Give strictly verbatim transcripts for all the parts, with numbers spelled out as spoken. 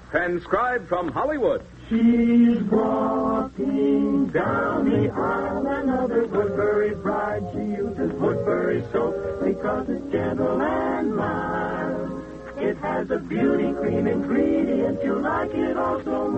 Transcribed from Hollywood. She's walking down the aisle, another Woodbury bride. She uses Woodbury soap because it's gentle and mild. It has a beauty cream ingredient. You like it all so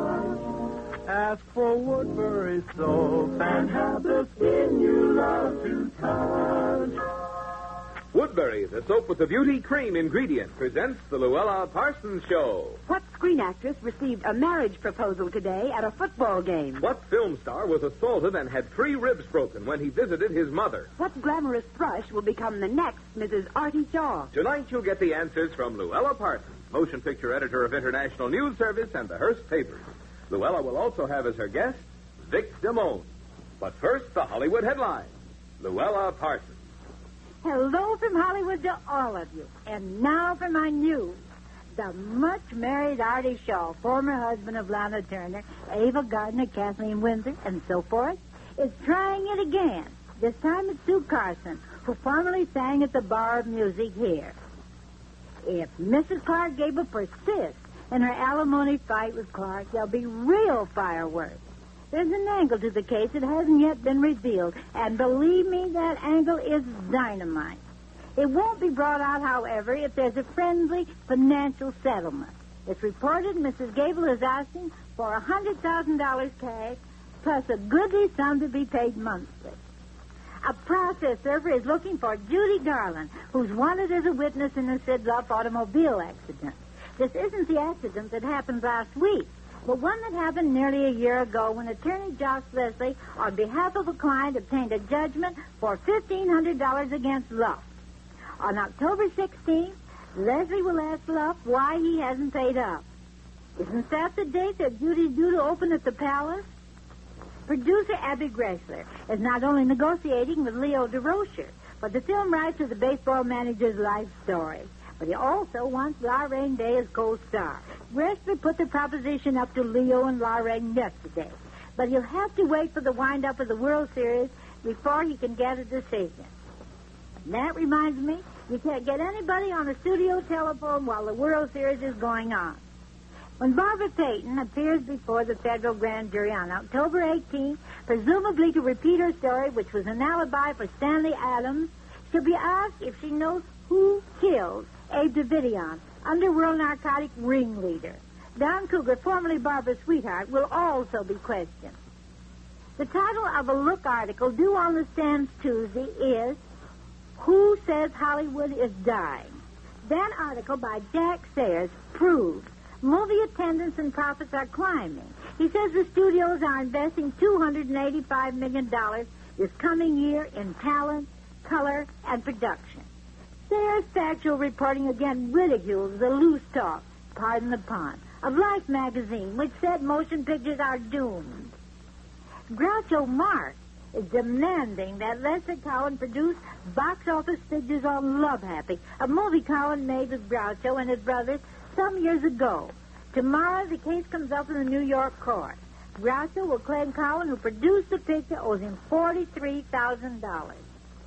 much. Ask for Woodbury soap and have the skin you love to touch. Woodbury, the soap with the beauty cream ingredient, presents the Luella Parsons Show. What screen actress received a marriage proposal today at a football game? What film star was assaulted and had three ribs broken when he visited his mother? What glamorous thrush will become the next Missus Artie Shaw? Tonight you'll get the answers from Luella Parsons, motion picture editor of International News Service and the Hearst Papers. Luella will also have as her guest Vic Damone. But first, the Hollywood headlines. Luella Parsons. Hello from Hollywood to all of you. And now for my news. The much-married Artie Shaw, former husband of Lana Turner, Ava Gardner, Kathleen Windsor, and so forth, is trying it again. This time it's Sue Carson, who formerly sang at the Bar of Music here. If Missus Clark Gable persists in her alimony fight with Clark, there'll be real fireworks. There's an angle to the case that hasn't yet been revealed, and believe me, that angle is dynamite. It won't be brought out, however, if there's a friendly financial settlement. It's reported Missus Gable is asking for one hundred thousand dollars cash, plus a goodly sum to be paid monthly. A process server is looking for Judy Garland, who's wanted as a witness in a Sid Luff automobile accident. This isn't the accident that happened last week, but one that happened nearly a year ago when attorney Josh Leslie, on behalf of a client, obtained a judgment for fifteen hundred dollars against Luff. On October sixteenth, Leslie will ask Luff why he hasn't paid up. Isn't that the date that Judy's due to open at the Palace? Producer Abby Gressler is not only negotiating with Leo DeRocher for the film rights of the baseball manager's life story, but he also wants Lorraine Day as co-star. Gressler put the proposition up to Leo and Lorraine yesterday, but he'll have to wait for the wind-up of the World Series before he can get a decision. And that reminds me, you can't get anybody on a studio telephone while the World Series is going on. When Barbara Payton appears before the federal grand jury on October eighteenth, presumably to repeat her story, which was an alibi for Stanley Adams, she'll be asked if she knows who killed Abe Davidian, underworld narcotic ringleader. Don Cougar, formerly Barbara's sweetheart, will also be questioned. The title of a Look article due on the stands Tuesday is Who Says Hollywood is Dying? That article by Jack Sayers proves movie attendance and profits are climbing. He says the studios are investing two hundred eighty-five million dollars this coming year in talent, color, and production. Sayers' factual reporting again ridicules the loose talk, pardon the pun, of Life magazine, which said motion pictures are doomed. Groucho Marx is demanding that Lester Cowan produce box office figures on Love Happy, a movie Cowan made with Groucho and his brothers some years ago. Tomorrow, the case comes up in the New York court. Groucho will claim Cowan, who produced the picture, owes him forty-three thousand dollars.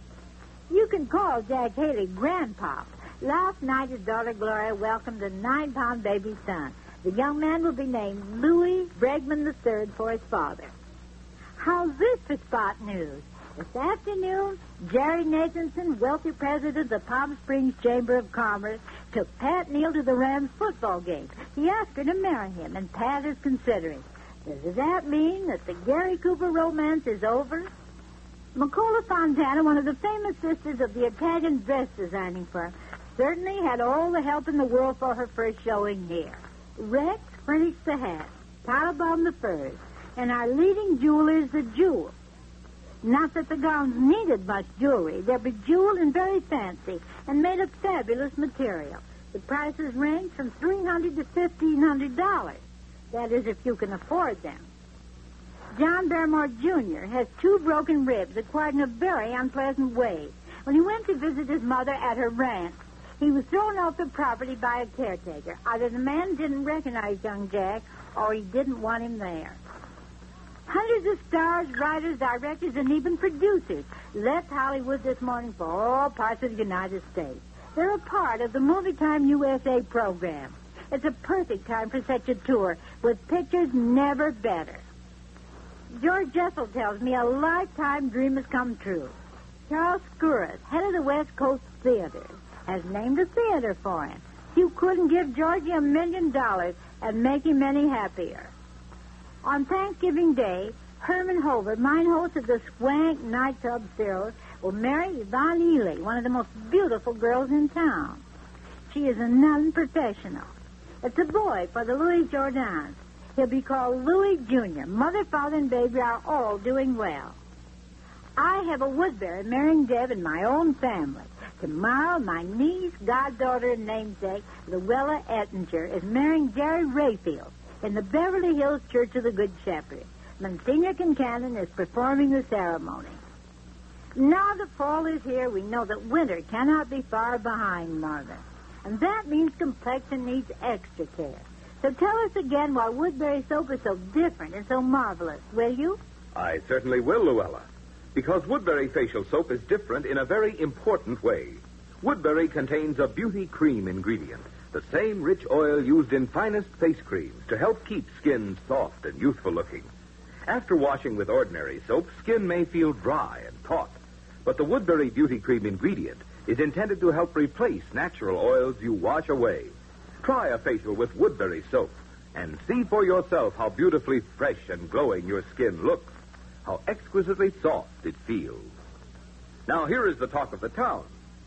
You can call Jack Haley Grandpop. Last night, his daughter Gloria welcomed a nine-pound baby son. The young man will be named Louis Bregman the third for his father. How's this for spot news? This afternoon, Jerry Nathanson, wealthy president of the Palm Springs Chamber of Commerce, took Pat Neal to the Rams football game. He asked her to marry him, and Pat is considering. Does that mean that the Gary Cooper romance is over? Nicola Fontana, one of the famous sisters of the Italian dress designing firm, certainly had all the help in the world for her first showing here. Rex furnished the hats, Tattelbaum the furs, and our leading jewelers the jewels. Not that the gowns needed much jewelry. They're bejeweled and very fancy and made of fabulous material. The prices range from three hundred dollars to fifteen hundred dollars. That is, if you can afford them. John Barrymore Junior has two broken ribs acquired in a very unpleasant way. When he went to visit his mother at her ranch, he was thrown off the property by a caretaker. Either the man didn't recognize young Jack or he didn't want him there. Hundreds of stars, writers, directors, and even producers left Hollywood this morning for all parts of the United States. They're a part of the Movie Time U S A program. It's a perfect time for such a tour, with pictures never better. George Jessel tells me a lifetime dream has come true. Charles Skouras, head of the West Coast Theater, has named a theater for him. You couldn't give Georgie a million dollars and make him any happier. On Thanksgiving Day, Herman Hoover, mine host of the Swank nightclub Cyril, will marry Yvonne Ely, one of the most beautiful girls in town. She is a non-professional. It's a boy for the Louis Jourdans. He'll be called Louis Junior Mother, father, and baby are all doing well. I have a Woodbury marrying Deb in my own family. Tomorrow, my niece, goddaughter, and namesake, Luella Ettinger, is marrying Jerry Rayfield in the Beverly Hills Church of the Good Shepherd. Monsignor Kincannon is performing the ceremony. Now the fall is here, we know that winter cannot be far behind, Martha. And that means complexion needs extra care. So tell us again why Woodbury soap is so different and so marvelous, will you? I certainly will, Luella. Because Woodbury facial soap is different in a very important way. Woodbury contains a beauty cream ingredient, the same rich oil used in finest face creams to help keep skin soft and youthful looking. After washing with ordinary soap, skin may feel dry and taut. But the Woodbury Beauty Cream ingredient is intended to help replace natural oils you wash away. Try a facial with Woodbury soap and see for yourself how beautifully fresh and glowing your skin looks, how exquisitely soft it feels. Now, here is the talk of the town.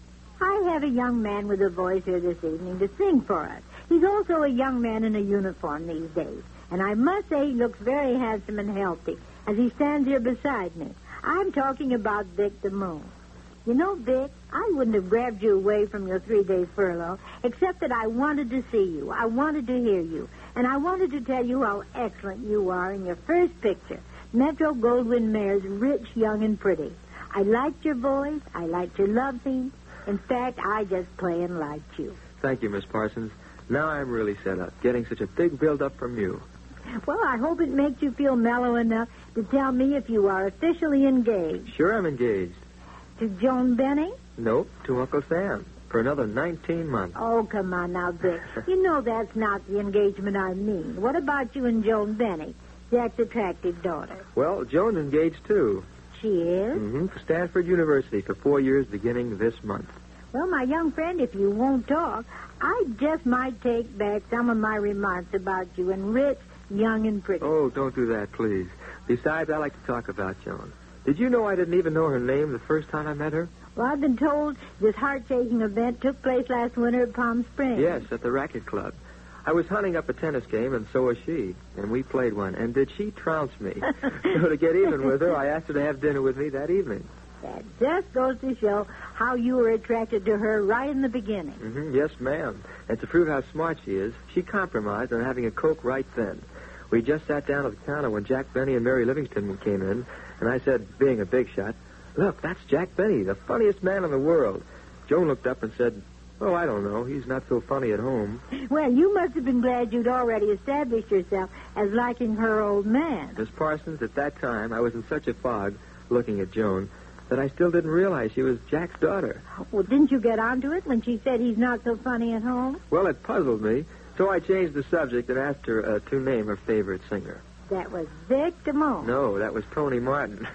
I have a young man with a voice here this evening to sing for us. He's also a young man in a uniform these days. And I must say he looks very handsome and healthy as he stands here beside me. I'm talking about Vic Damone. You know, Vic, I wouldn't have grabbed you away from your three days furlough, except that I wanted to see you. I wanted to hear you. And I wanted to tell you how excellent you are in your first picture, Metro Goldwyn Mayer's Rich, Young, and Pretty. I liked your voice. I liked your love theme. In fact, I just plain liked you. Thank you, Miss Parsons. Now I'm really set up, getting such a big build-up from you. Well, I hope it makes you feel mellow enough to tell me if you are officially engaged. Sure I'm engaged. To Joan Benny? Nope, to Uncle Sam. For another nineteen months. Oh, come on now, Vic. You know that's not the engagement I mean. What about you and Joan Benny, Jack's attractive daughter? Well, Joan's engaged, too. She is? Mm-hmm, to Stanford University for four years beginning this month. Well, my young friend, if you won't talk, I just might take back some of my remarks about you and Rich, Young, and Pretty. Oh, don't do that, please. Besides, I like to talk about Joan. Did you know I didn't even know her name the first time I met her? Well, I've been told this heart-shaking event took place last winter at Palm Springs. Yes, at the Racket Club. I was hunting up a tennis game, and so was she. And we played one. And did she trounce me? So to get even with her, I asked her to have dinner with me that evening. That just goes to show how you were attracted to her right in the beginning. Mm-hmm. Yes, ma'am. And to prove how smart she is, she compromised on having a Coke right then. We just sat down at the counter when Jack Benny and Mary Livingston came in, and I said, being a big shot, "Look, that's Jack Benny, the funniest man in the world." Joan looked up and said, "Oh, I don't know. He's not so funny at home." Well, you must have been glad you'd already established yourself as liking her old man. Miss Parsons, at that time, I was in such a fog looking at Joan that I still didn't realize she was Jack's daughter. Well, didn't you get onto it when she said he's not so funny at home? Well, it puzzled me, so I changed the subject and asked her uh, to name her favorite singer. That was Vic Damone. No, that was Tony Martin.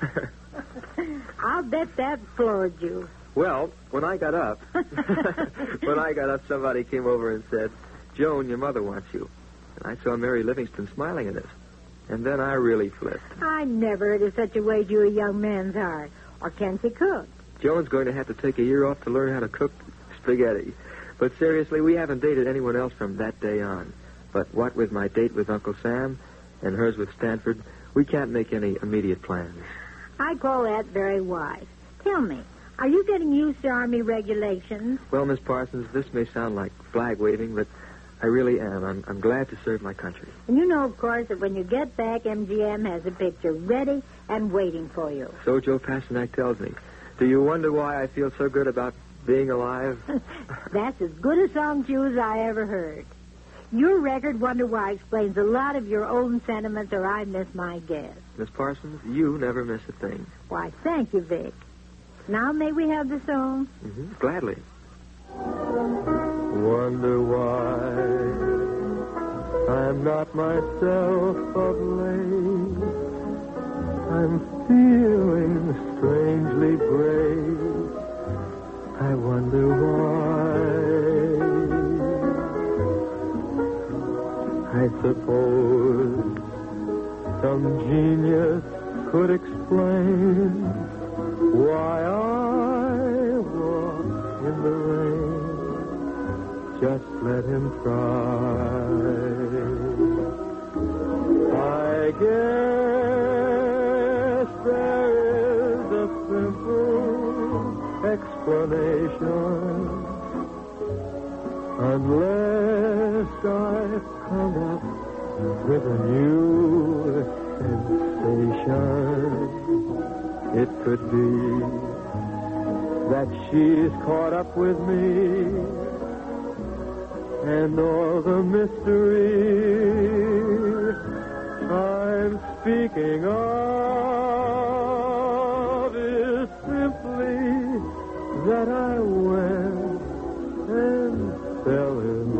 I'll bet that floored you. Well, when I got up, when I got up, somebody came over and said, "Joan, your mother wants you." And I saw Mary Livingston smiling at us. And then I really flipped. I never heard of such a way to a young man's heart. Or can she cook? Joan's going to have to take a year off to learn how to cook spaghetti. But seriously, we haven't dated anyone else from that day on. But what with my date with Uncle Sam and hers with Stanford, we can't make any immediate plans. I call that very wise. Tell me, are you getting used to Army regulations? Well, Miss Parsons, this may sound like flag waving, but I really am. I'm, I'm glad to serve my country. And you know, of course, that when you get back, M G M has a picture ready and waiting for you. So Joe Pasternak tells me. Do you wonder why I feel so good about being alive? That's as good a song cue as I ever heard. Your record, Wonder Why, explains a lot of your own sentiments, or I miss my guess. Miss Parsons, you never miss a thing. Why, thank you, Vic. Now may we have the song? Mm-hmm. Gladly. Wonder why I'm not myself of late. I'm feeling strangely brave. I wonder why. I suppose some genius could explain why I walk in the rain. Just let him try. I guess there is a simple explanation, unless I come up with a new sensation. It could be that she's caught up with me, and all the mystery I'm speaking of is simply that I went and fell in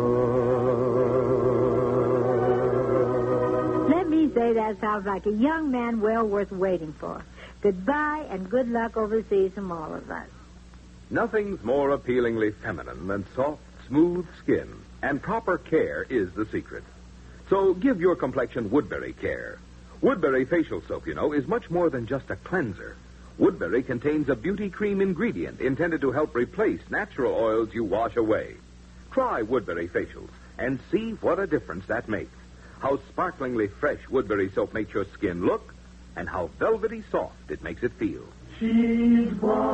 love. Let me say that sounds like a young man well worth waiting for. Goodbye and good luck overseas from all of us. Nothing's more appealingly feminine than soft, smooth skin, and proper care is the secret. So give your complexion Woodbury care. Woodbury facial soap, you know, is much more than just a cleanser. Woodbury contains a beauty cream ingredient intended to help replace natural oils you wash away. Try Woodbury facials and see what a difference that makes. How sparklingly fresh Woodbury soap makes your skin look, and how velvety soft it makes it feel. She's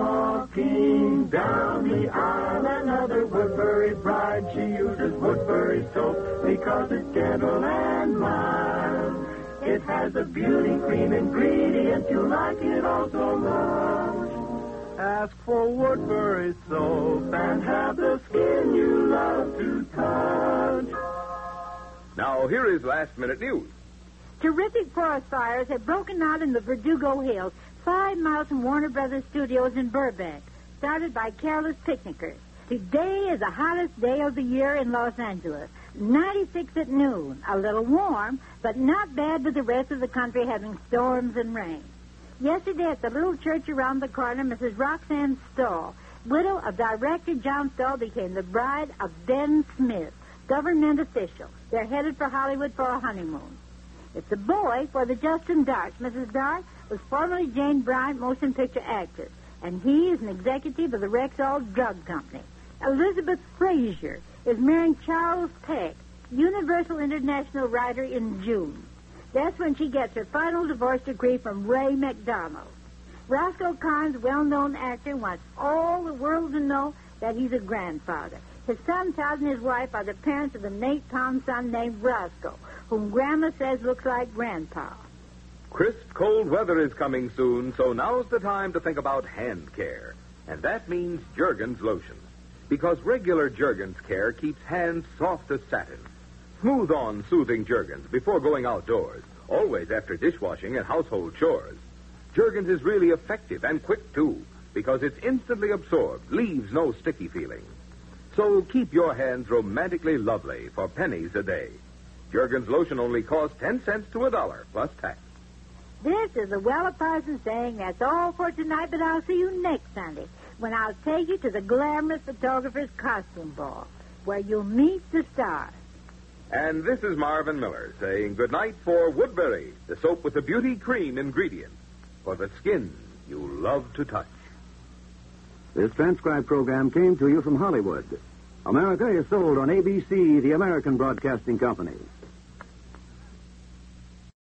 walking down the aisle, another Woodbury bride. She uses Woodbury soap because it's gentle and mild. It has a beauty cream ingredient. You like it all so much. Ask for Woodbury soap and have the skin you love to touch. Now, here is last-minute news. Terrific forest fires have broken out in the Verdugo Hills, five miles from Warner Brothers Studios in Burbank, started by careless picnickers. Today is the hottest day of the year in Los Angeles, ninety-six at noon. A little warm, but not bad with the rest of the country having storms and rain. Yesterday at the little church around the corner, Missus Roxanne Stahl, widow of director John Stahl, became the bride of Ben Smith, government official. They're headed for Hollywood for a honeymoon. It's a boy for the Justin Darts. Missus Dart was formerly Jane Bryant, motion picture actress, and he is an executive of the Rexall Drug Company. Elizabeth Frazier is marrying Charles Peck, Universal International writer, in June. That's when she gets her final divorce decree from Ray McDonald. Roscoe Carnes, well-known actor, wants all the world to know that he's a grandfather. His son, Todd, and his wife are the parents of a napalm son named Roscoe, whom Grandma says looks like Grandpa. Crisp, cold weather is coming soon, so now's the time to think about hand care. And that means Jergens lotion. Because regular Jergens care keeps hands soft as satin. Smooth on soothing Jergens before going outdoors, always after dishwashing and household chores. Jergens is really effective and quick, too, because it's instantly absorbed, leaves no sticky feeling. So keep your hands romantically lovely for pennies a day. Jergens lotion only costs ten cents to a dollar, plus tax. This is the Weller Parsons saying that's all for tonight, but I'll see you next Sunday when I'll take you to the glamorous photographer's costume ball, where you'll meet the stars. And this is Marvin Miller saying goodnight for Woodbury, the soap with the beauty cream ingredient, for the skin you love to touch. This transcribed program came to you from Hollywood. America is sold on A B C, the American Broadcasting Company.